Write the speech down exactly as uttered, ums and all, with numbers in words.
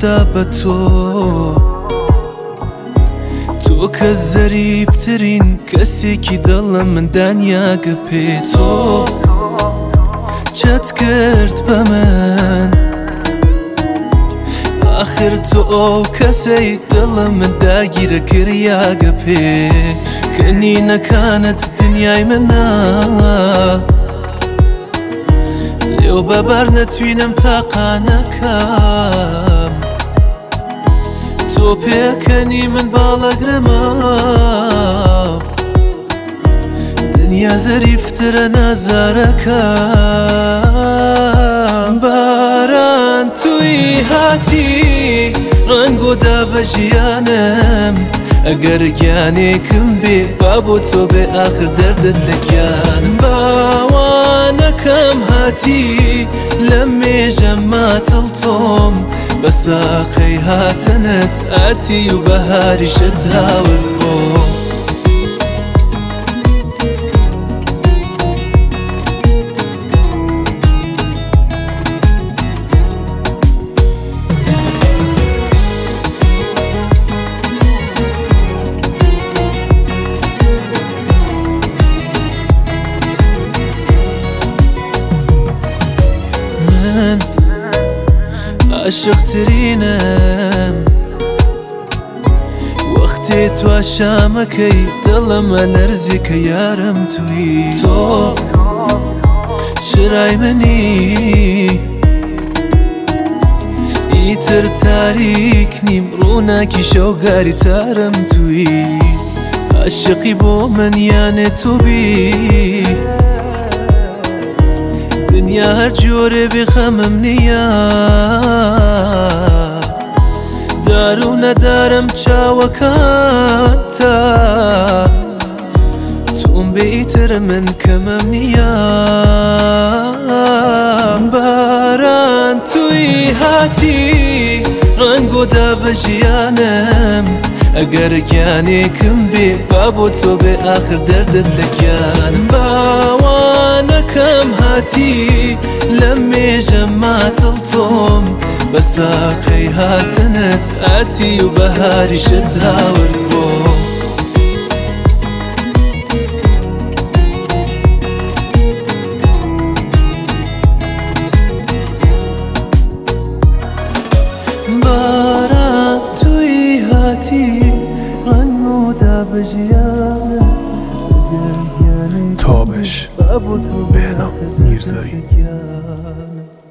دا بە تۆ تۆ کە زەریفترین کەسێکی دڵم من دانیاگە پێ تۆ چەت کرد بە من آخر تۆ ئەو کەسەی دڵم من داگیرە کردیاگە پێ کەنینەکانت دنیای منە لێو بەبار نەتوینم تاقانەکەم تۆ پێکەنی من باڵەگرەمە دنیا زەریفترە نازارەکەم باران توی هاتی ڕەنگۆدا بە ژیانم ئەگەر گیانێکم بێ با بۆ تۆ بێ ئاخر دەردت لە گیانم باوانەکەم هاتی لە مێژە ماتڵ تۆم بە ساقەی هاتەنت ئاتی و بەهاریشت هاورد بۆ عاشقترینم وەختێ تو شامەکەی دڵەمە لەرزی کە یارم توی تۆ شرای منی ئیتر تاریک نیم ڕووناکی شەوگاری تارم توی عاشقی بۆ من یانێ تو بی دنیا هەر جۆرێ بێخەمم نییە دار و نەدارم چاوەکانتە تۆم بێئیتر من کەمەم نییە باران توی هاتی ڕەنگۆدا بە ژیانم ئەگەر گیانێکم بێ با بۆ تۆ بێ ئاخر دەردت لە گیانم باوانەکەم هاتی لە مێژە ماتڵ تۆم بە ساقەی هاتەنت ئاتی و بەهاریشت هاورد بۆ باران توی هاتی ڕەنگۆدا بە ژیانم تابش بهنام میرزایی.